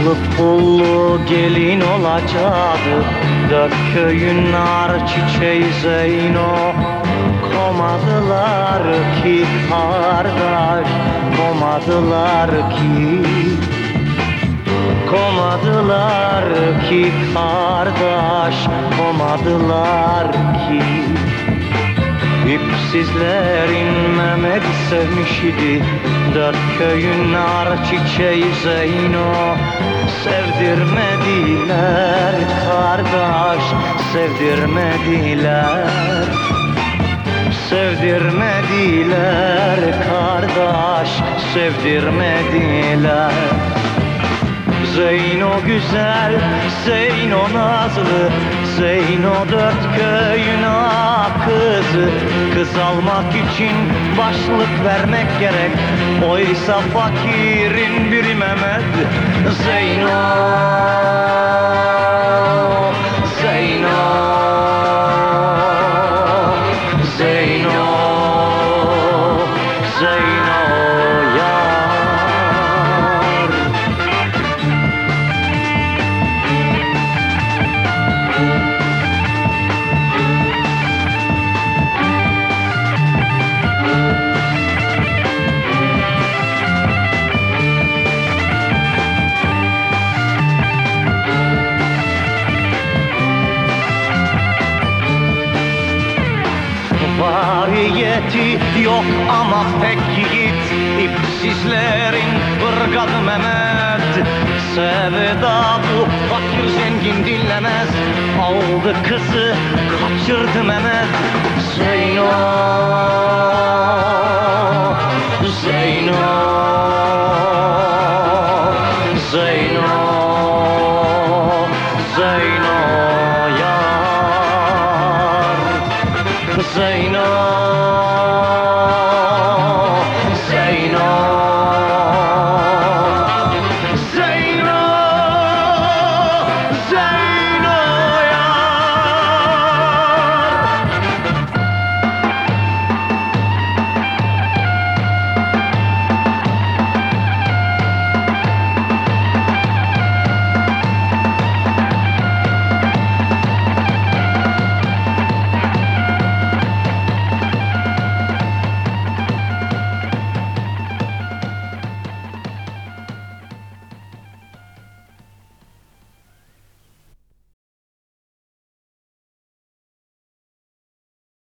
Allı pullu gelin olacaktı, dört köyün nar çiçeği Zeyno. Komadılar ki kardeş, komadılar ki, komadılar ki kardeş, komadılar ki. İpsizlerin Mehmet'i sevmiş idi, dört köyün nar çiçeği Zeyno. Sevdirmediler kardeş, sevdirmediler. Sevdirmediler kardeş, sevdirmediler. Zeyno güzel, Zeyno nazlı, Zeyno dört köyün kızı. Kız almak için başlık vermek gerek, oysa fakirin biri Mehmet. Zeyno, Zeyno, Zeyno, Zeyno yar. Variyeti yok ama pek yiğit, İpsizlerin ırgadı Mehmet. Sevda bu, fakir zengin dinlemez, aldı kızı kaçırdı Mehmet. Zeyno,